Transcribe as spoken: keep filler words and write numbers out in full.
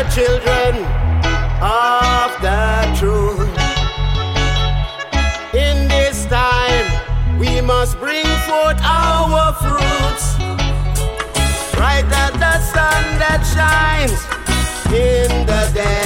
the children of the truth. In this time, we must bring forth our fruits. Bright as the sun that shines in the day.